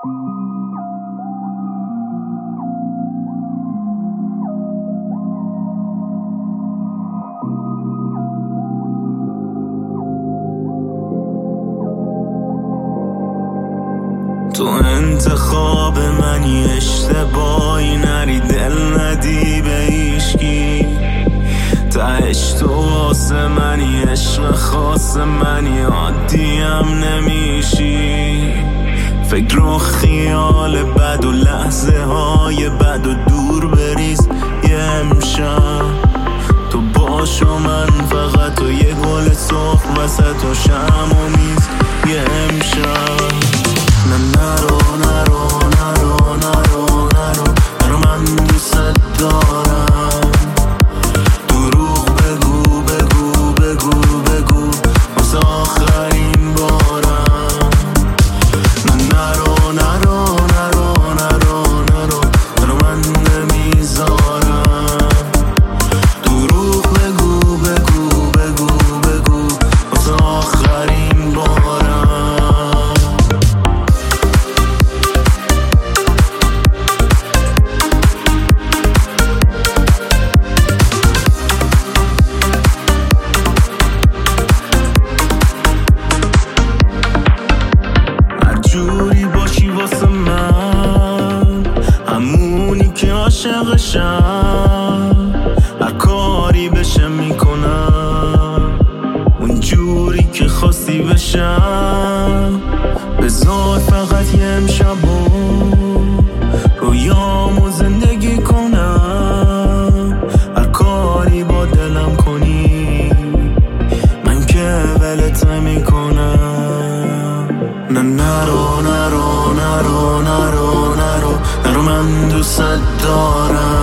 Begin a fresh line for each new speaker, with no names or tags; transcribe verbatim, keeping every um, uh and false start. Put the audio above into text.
تو انتخاب منی، اشتباهی نری، دل ندی به هیچکی. تهش تو واسه منی، عشق خاص منی، عادیم نمیشی. فکر و خیال بد و لحظه های بد و دور بریز یه امشب. تو باش و من فقط تو یه گل سرخ وسط و شم و میز یه امشب. نه نرو نرو نرو نرو نرو نرو من دوست دارم. دروغ بگو بگو بگو بگو واسه آخرین بارم. نه نرو نرو نرو نرو نرو نرو من نمیذارم. دروغ بگو بگو بگو بگو واسه آخرین بارم. جوری باشی واسه من، همونی که عاشقشم، هر کاری بشه میکنم، اون جوری که خواستی بشم. بذار فقط یه امشبو رویامو زندگی کنم. هر کاری با دلم کنی من که ولت نمیکنم. نه نرو نرو نرو نرو نرو نرو من دوست دارم.